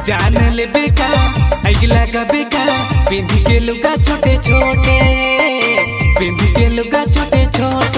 जान ले बेका अगला का बेका पिंधी के लुगा छोटे छोटे पिंधी के लुगा छोटे छोटे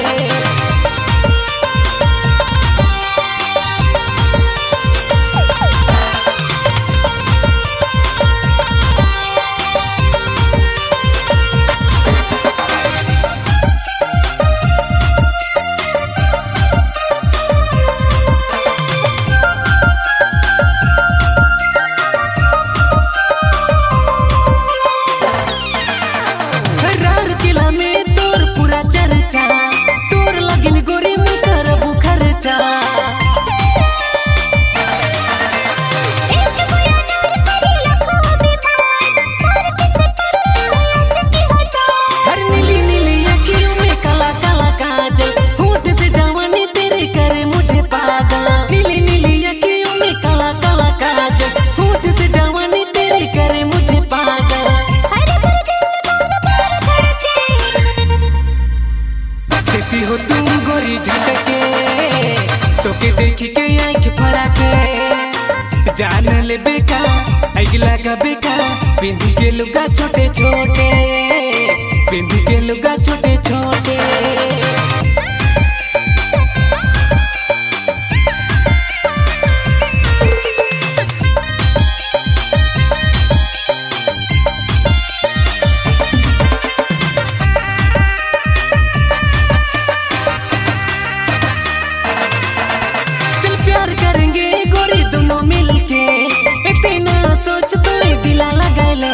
हो तुम गोरी झटके तो के देखी के आँख फड़ा के जान ले बेका अगला का बेका पिंधी के लुगा छोटे छोटे पिंधी के लुगा छोटे छोटे करेंगे गोरी दोनों मिलके इतना सोच तो दिला लगा ले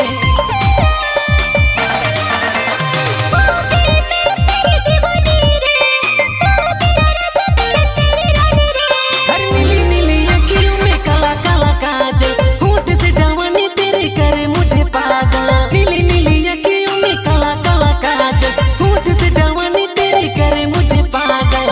हर नीली नीली आँखों में काला काला काजल होठ से जवानी तेरे करे मुझे पागल नीली नीली आँखों में काला काला काजल होठ से जवानी तेरे करे मुझे पागल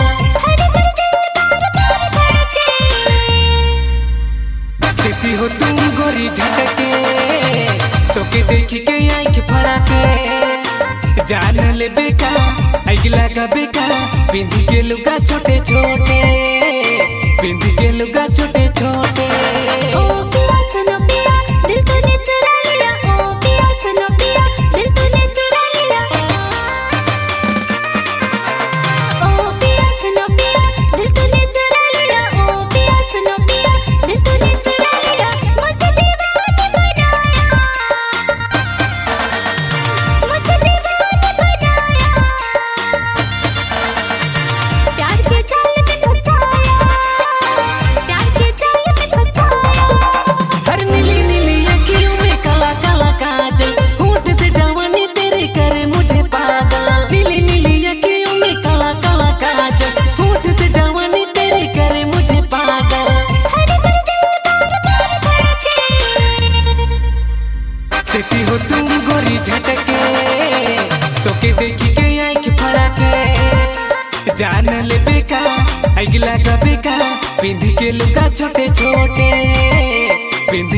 हो तुम गोरी झटके तो के देखी के आँख फड़ा के जान ले बेका अगला का बेका पिंधी के लुगा छोटे छोटे पिंधी के लुगा छोटे छोटे हो तुम गोरी झटके तो के देखी के आँख फड़ा के जान ले बेका अगला का बेका पिंधी के लुगा छोटे छोटे पिंधी